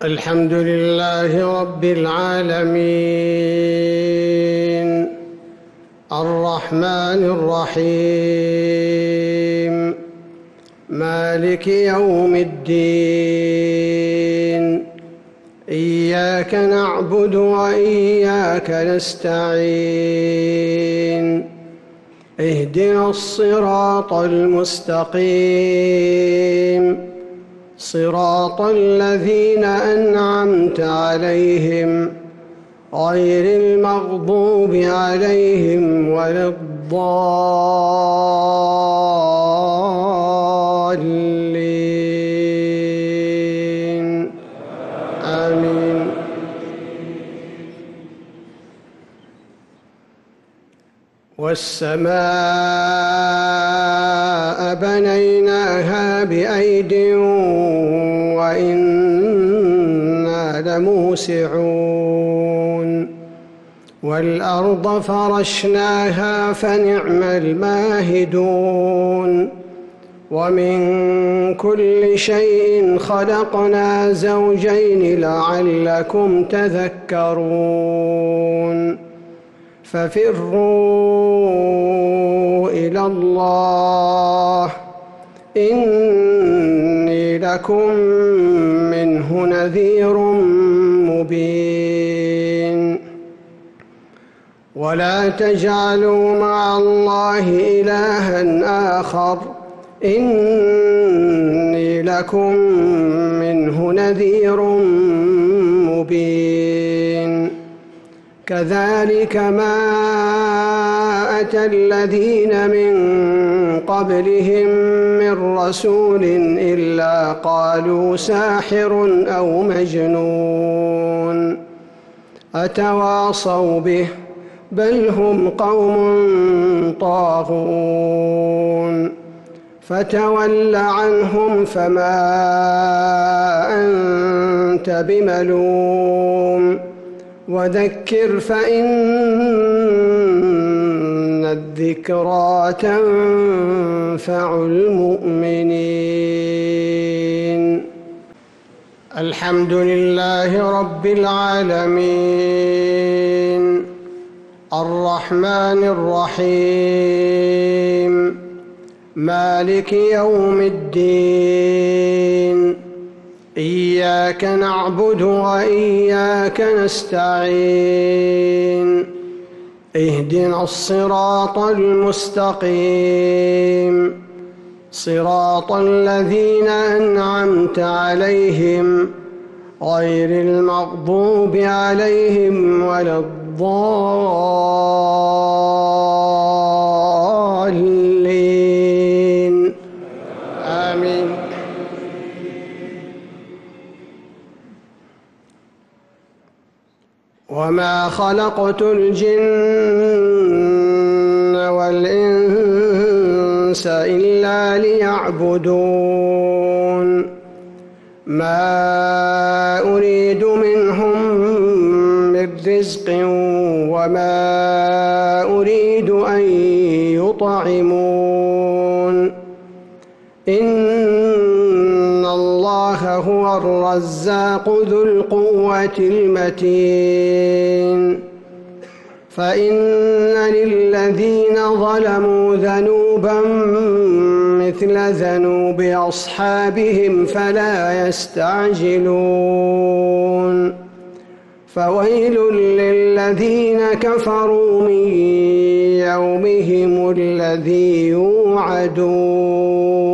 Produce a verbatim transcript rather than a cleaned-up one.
الحمد لله رب العالمين الرحمن الرحيم مالك يوم الدين إياك نعبد وإياك نستعين اهدنا الصراط المستقيم صراط الذين أنعمت عليهم غير المغضوب عليهم ولا الضالين آمين. والسماء بنيناها بأيد وإنا لموسعون والأرض فرشناها فنعم الماهدون ومن كل شيء خلقنا زوجين لعلكم تذكرون ففروا إلى الله إني لكم منه نذير مبين ولا تجعلوا مع الله إلها آخر إني لكم منه نذير مبين كذلك ما أتى الذين من قبلهم من رسول إلا قالوا ساحر أو مجنون أتواصوا به بل هم قوم طاغون فتول عنهم فما أنت بملوم وذكر فإن الذكرى تنفع المؤمنين. الحمد لله رب العالمين الرحمن الرحيم مالك يوم الدين إياك نعبد وإياك نستعين اهدنا الصراط المستقيم صراط الذين أنعمت عليهم غير المغضوب عليهم ولا الضالين آمين. وما خلقت الجن والإنس إلا ليعبدون ما أريد منهم من رزق وما أريد أن يطعمون إن الله هو الرزاق ذو القوة المتين فإن للذين ظلموا ذنوبا مثل ذنوب أصحابهم فلا يستعجلون فويل للذين كفروا من يومهم الذي يوعدون.